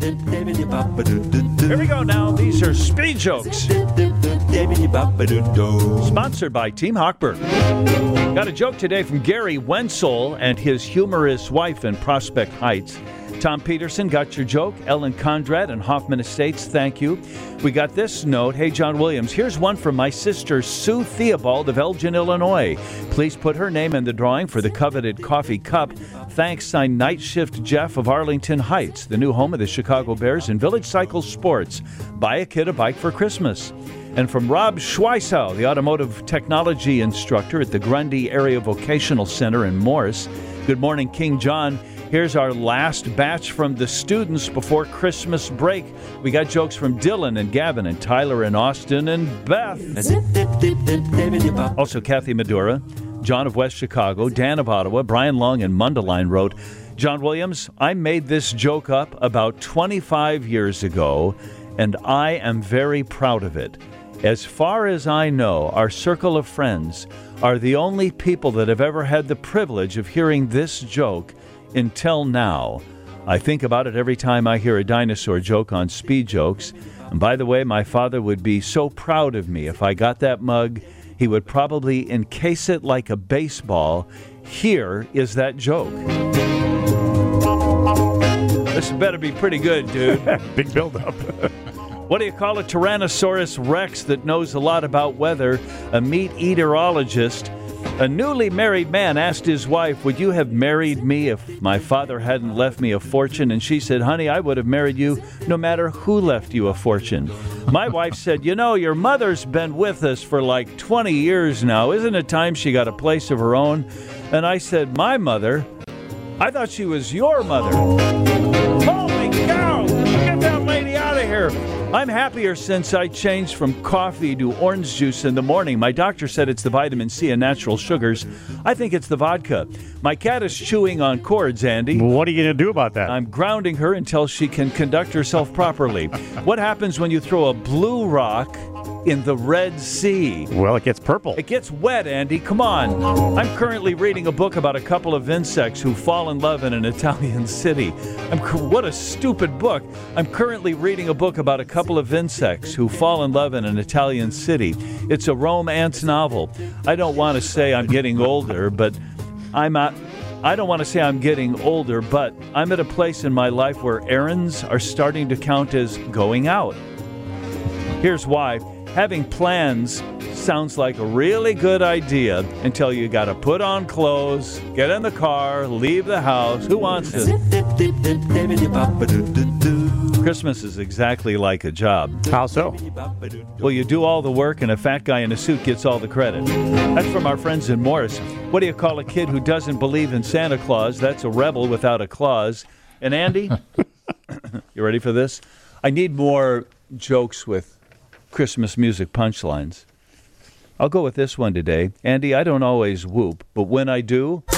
Here we go now. These are Speed Jokes. Sponsored by Team Hochberg. Got a joke today from Gary Wenzel and his humorous wife in Prospect Heights. Tom Peterson got your joke. Ellen Conrad and Hoffman Estates, thank you. We got this note. Hey, John Williams, here's one from my sister Sue Theobald of Elgin, Illinois. Please put her name in the drawing for the coveted coffee cup. Thanks, signed Night Shift Jeff of Arlington Heights, the new home of the Chicago Bears and Village Cycle Sports. Buy a kid a bike for Christmas. And from Rob Schweisau, the automotive technology instructor at the Grundy Area Vocational Center in Morris. Good morning, King John. Here's our last batch from the students before Christmas break. We got jokes from Dylan and Gavin and Tyler and Austin and Beth. Also Kathy Madura, John of West Chicago, Dan of Ottawa, Brian Long and Mundelein wrote, John Williams, I made this joke up about 25 years ago, and I am very proud of it. As far as I know, our circle of friends are the only people that have ever had the privilege of hearing this joke until now. I think about it every time I hear a dinosaur joke on Speed Jokes. And by the way, my father would be so proud of me if I got that mug. He would probably encase it like a baseball. Here is that joke. This better be pretty good, dude. Big build-up. What do you call a Tyrannosaurus Rex that knows a lot about weather? A meat-eaterologist. A newly married man asked his wife, would you have married me if my father hadn't left me a fortune? And she said, honey, I would have married you no matter who left you a fortune. My wife said, you know, your mother's been with us for like 20 years now. Isn't it time she got a place of her own? And I said, my mother? I thought she was your mother. Holy cow! Get that lady out of here. I'm happier since I changed from coffee to orange juice in the morning. My doctor said it's the vitamin C and natural sugars. I think it's the vodka. My cat is chewing on cords, Andy. What are you going to do about that? I'm grounding her until she can conduct herself properly. What happens when you throw a blue rock in the Red Sea? Well, it gets purple. It gets wet, Andy. Come on. I'm currently reading a book about a couple of insects who fall in love in an Italian city. What a stupid book. I'm currently reading a book about a couple of insects who fall in love in an Italian city. It's a romance novel. I don't want to say I'm getting older, but I don't want to say I'm getting older, but I'm at a place in my life where errands are starting to count as going out. Here's why. Having plans sounds like a really good idea until you got to put on clothes, get in the car, leave the house. Who wants to? Christmas is exactly like a job. How so? Well, you do all the work and a fat guy in a suit gets all the credit. That's from our friends in Morris. What do you call a kid who doesn't believe in Santa Claus? That's a rebel without a clause. And Andy, you ready for this? I need more jokes with Christmas music punchlines. I'll go with this one today. Andy, I don't always whoop, but when I do,